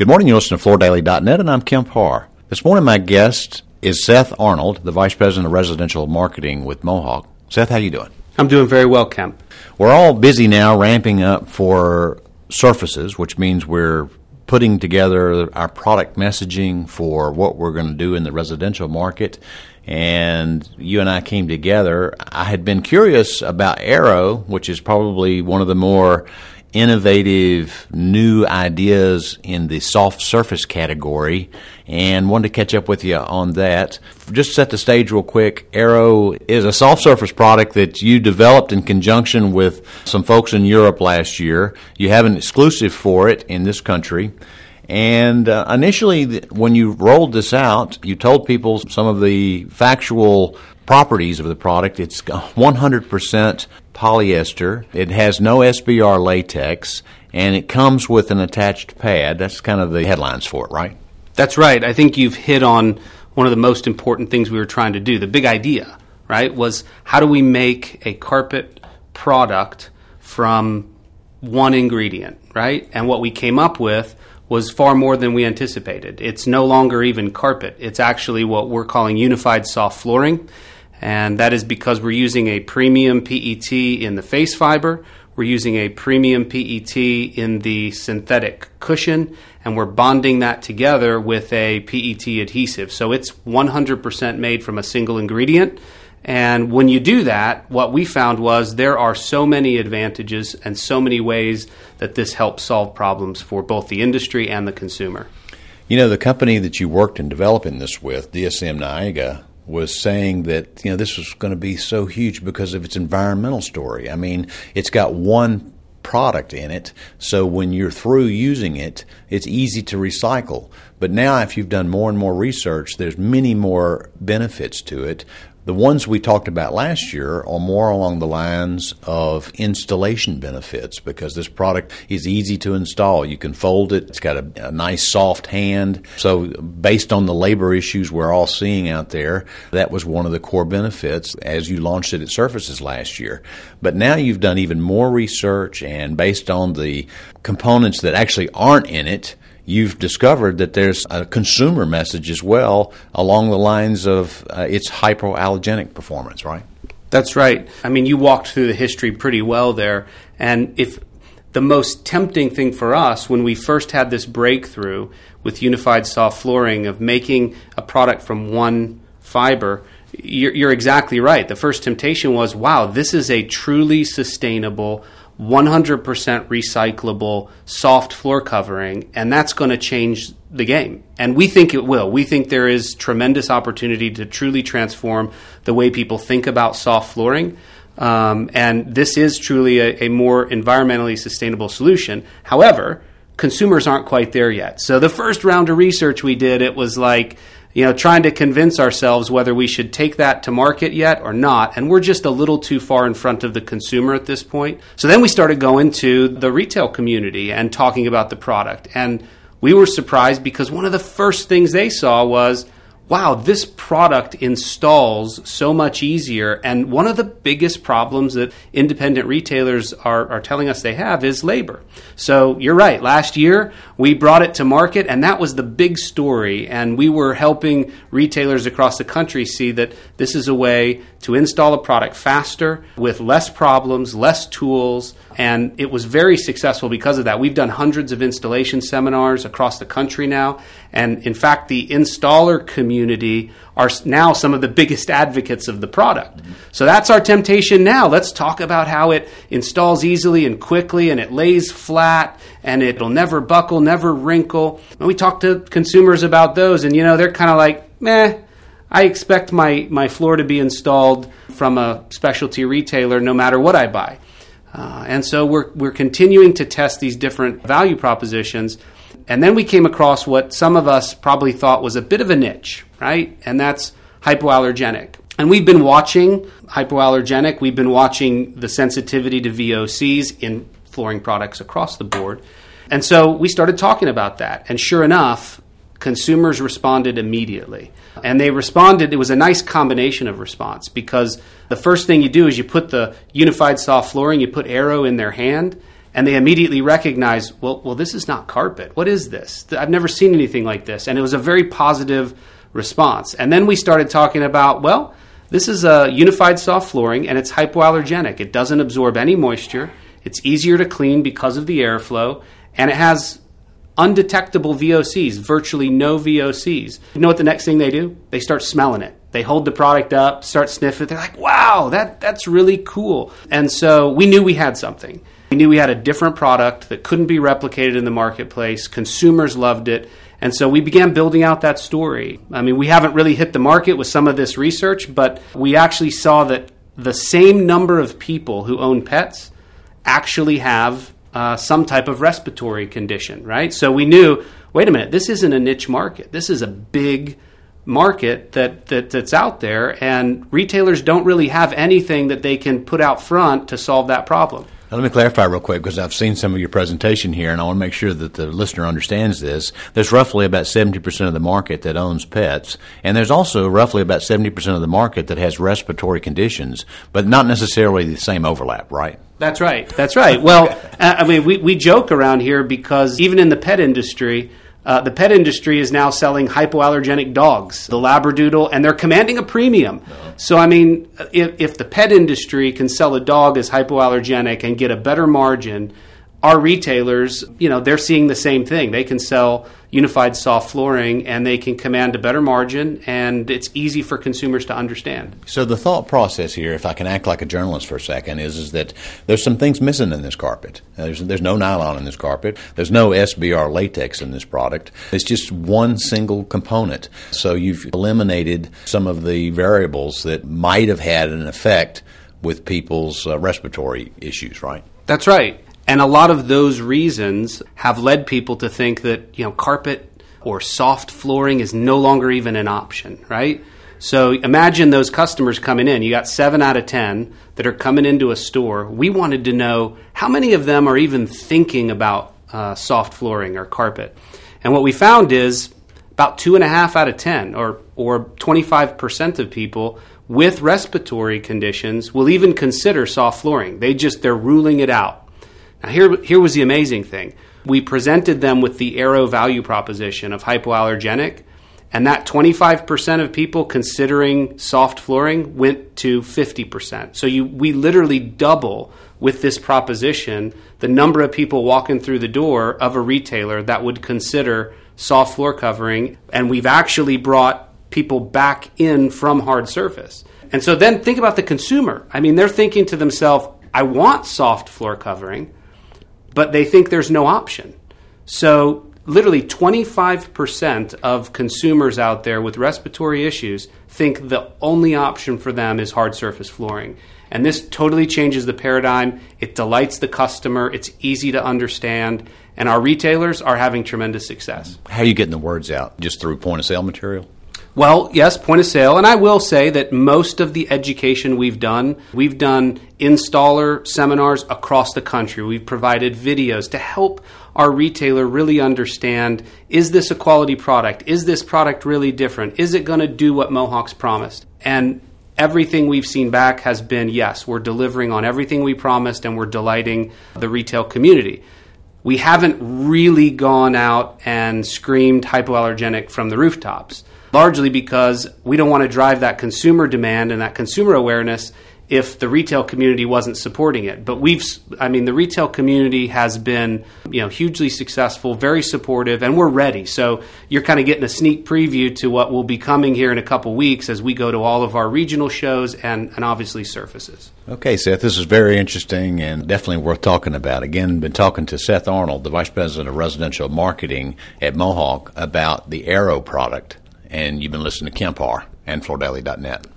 Good morning, you listen to FloorDaily.net, and I'm Kemp Harr. This morning my guest is Seth Arnold, the Vice President of Residential Marketing with Mohawk. Seth, how you doing? I'm doing very well, Kemp. We're all busy now ramping up for surfaces, which means we're putting together our product messaging for what we're going to do in the residential market. And you and I came together. I had been curious about Aero, which is probably one of the more innovative new ideas in the soft surface category, and wanted to catch up with you on that. Just to set the stage real quick, Aero is a soft surface product that you developed in conjunction with some folks in Europe last year. You have an exclusive for it in this country. And initially, when you rolled this out, you told people some of the factual properties of the product. It's 100% polyester. It has no SBR latex, and it comes with an attached pad. That's kind of the headlines for it, right? That's right. I think you've hit on one of the most important things we were trying to do. The big idea, right, was how do we make a carpet product from one ingredient, right? And what we came up with was far more than we anticipated. It's no longer even carpet. It's actually what we're calling unified soft flooring. And that is because we're using a premium PET in the face fiber, we're using a premium PET in the synthetic cushion, and we're bonding that together with a PET adhesive. So it's 100% made from a single ingredient. And when you do that, what we found was there are so many advantages and so many ways that this helps solve problems for both the industry and the consumer. You know, the company that you worked in developing this with, DSM Niagara, was saying that, this was going to be so huge because of its environmental story. I mean, it's got one product in it, so when you're through using it, it's easy to recycle. But now, if you've done more and more research, there's many more benefits to it. The ones we talked about last year are more along the lines of installation benefits because this product is easy to install. You can fold it. It's got a nice soft hand. So based on the labor issues we're all seeing out there, that was one of the core benefits as you launched it at Surfaces last year. But now you've done even more research, and based on the components that actually aren't in it, you've discovered that there's a consumer message as well along the lines of its hypoallergenic performance, right? That's right. I mean, you walked through the history pretty well there. And if the most tempting thing for us when we first had this breakthrough with unified soft flooring of making a product from one fiber, you're exactly right. The first temptation was, wow, this is a truly sustainable 100% recyclable soft floor covering, and that's going to change the game. And we think it will. We think there is tremendous opportunity to truly transform the way people think about soft flooring. And this is truly a more environmentally sustainable solution. However, consumers aren't quite there yet. So the first round of research we did, it was like, trying to convince ourselves whether we should take that to market yet or not. And we're just a little too far in front of the consumer at this point. So then we started going to the retail community and talking about the product. And we were surprised because one of the first things they saw was, wow, this product installs so much easier. And one of the biggest problems that independent retailers are telling us they have is labor. So you're right. Last year, we brought it to market, and that was the big story. And we were helping retailers across the country see that this is a way to install a product faster with less problems, less tools. And it was very successful because of that. We've done hundreds of installation seminars across the country now. And in fact, the installer community are now some of the biggest advocates of the product. Mm-hmm. So that's our temptation now. Let's talk about how it installs easily and quickly, and it lays flat, and it'll never buckle, never wrinkle. And we talk to consumers about those, and they're kind of like, meh, I expect my floor to be installed from a specialty retailer no matter what I buy. And so we're continuing to test these different value propositions. And then we came across what some of us probably thought was a bit of a niche, right? And that's hypoallergenic. And we've been watching hypoallergenic. We've been watching the sensitivity to VOCs in flooring products across the board. And so we started talking about that. And sure enough, consumers responded immediately. And they responded, it was a nice combination of response, because the first thing you do is you put the unified soft flooring, you put Aero in their hand, and they immediately recognize, well, this is not carpet. What is this? I've never seen anything like this. And it was a very positive response. And then we started talking about, well, this is a unified soft flooring, and it's hypoallergenic. It doesn't absorb any moisture. It's easier to clean because of the airflow, and it has undetectable VOCs, virtually no VOCs. You know what the next thing they do? They start smelling it. They hold the product up, start sniffing it. They're like, wow, that's really cool. And so we knew we had something. We knew we had a different product that couldn't be replicated in the marketplace. Consumers loved it. And so we began building out that story. I mean, we haven't really hit the market with some of this research, but we actually saw that the same number of people who own pets actually have some type of respiratory condition, right? So we knew, wait a minute, this isn't a niche market. This is a big market that's out there, and retailers don't really have anything that they can put out front to solve that problem. Now, let me clarify real quick, because I've seen some of your presentation here, and I want to make sure that the listener understands this. There's roughly about 70% of the market that owns pets, and there's also roughly about 70% of the market that has respiratory conditions, but not necessarily the same overlap, right? That's right. That's right. Well, I mean, we joke around here because even in the pet industry is now selling hypoallergenic dogs, the Labradoodle, and they're commanding a premium. No. So, I mean, if the pet industry can sell a dog as hypoallergenic and get a better margin, our retailers, they're seeing the same thing. They can sell unified soft flooring, and they can command a better margin, and it's easy for consumers to understand. So the thought process here, if I can act like a journalist for a second, is that there's some things missing in this carpet. There's no nylon in this carpet. There's no SBR latex in this product. It's just one single component. So you've eliminated some of the variables that might have had an effect with people's respiratory issues, right? That's right. And a lot of those reasons have led people to think that, carpet or soft flooring is no longer even an option, right? So imagine those customers coming in. You got 7 out of 10 that are coming into a store. We wanted to know how many of them are even thinking about soft flooring or carpet. And what we found is about 2.5 out of 10 or 25% of people with respiratory conditions will even consider soft flooring. They're ruling it out. Now, here was the amazing thing. We presented them with the Aero value proposition of hypoallergenic, and that 25% of people considering soft flooring went to 50%. So we literally double with this proposition the number of people walking through the door of a retailer that would consider soft floor covering, and we've actually brought people back in from hard surface. And so then think about the consumer. I mean, they're thinking to themselves, I want soft floor covering, but they think there's no option. So literally 25% of consumers out there with respiratory issues think the only option for them is hard surface flooring. And this totally changes the paradigm. It delights the customer. It's easy to understand. And our retailers are having tremendous success. How are you getting the words out? Just through point-of-sale material? Well, yes, point of sale. And I will say that most of the education we've done installer seminars across the country. We've provided videos to help our retailer really understand, is this a quality product? Is this product really different? Is it going to do what Mohawk's promised? And everything we've seen back has been, yes, we're delivering on everything we promised, and we're delighting the retail community. We haven't really gone out and screamed hypoallergenic from the rooftops, largely because we don't want to drive that consumer demand and that consumer awareness if the retail community wasn't supporting it. But the retail community has been, hugely successful, very supportive, and we're ready. So you're kind of getting a sneak preview to what will be coming here in a couple weeks as we go to all of our regional shows and obviously surfaces. Okay, Seth, this is very interesting and definitely worth talking about. Again, been talking to Seth Arnold, the Vice President of Residential Marketing at Mohawk, about the Aero product. And you've been listening to Kemp Harr and FloorDaily.net.